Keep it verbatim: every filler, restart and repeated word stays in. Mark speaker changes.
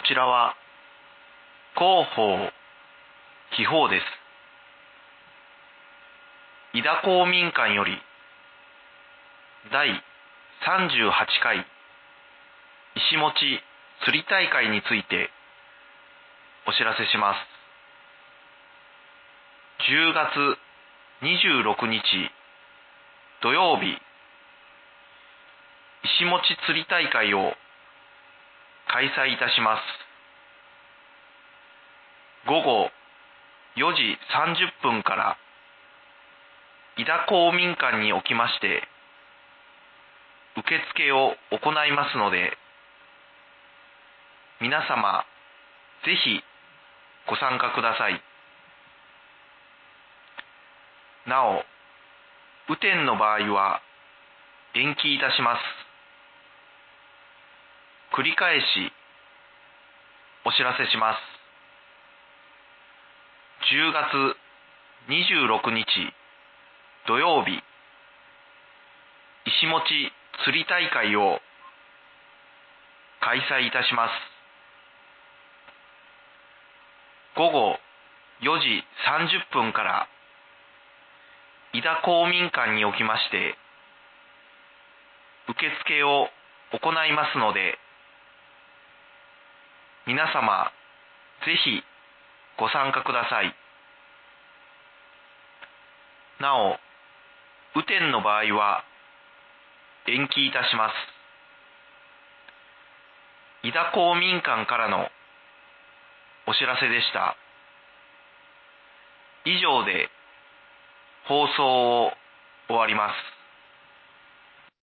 Speaker 1: ちらは広報秘宝です。井田公民館よりだいさんじゅうはちかい石持釣り大会についてお知らせします。じゅうがつにじゅうろくにち土曜日、石持釣り大会を開催いたします。ごごよじさんじゅっぷんから井田公民館におきまして受付を行いますので、皆様ぜひご参加ください。なお、雨天の場合は延期いたします。繰り返しお知らせします。じゅうがつにじゅうろくにち土曜日、石持釣り大会を開催いたします。ごごよじさんじゅっぷんから井田公民館におきまして受付を行いますので、皆様ぜひご参加ください。なお、雨天の場合は延期いたします。井田公民館からのお知らせでした。以上で放送を終わります。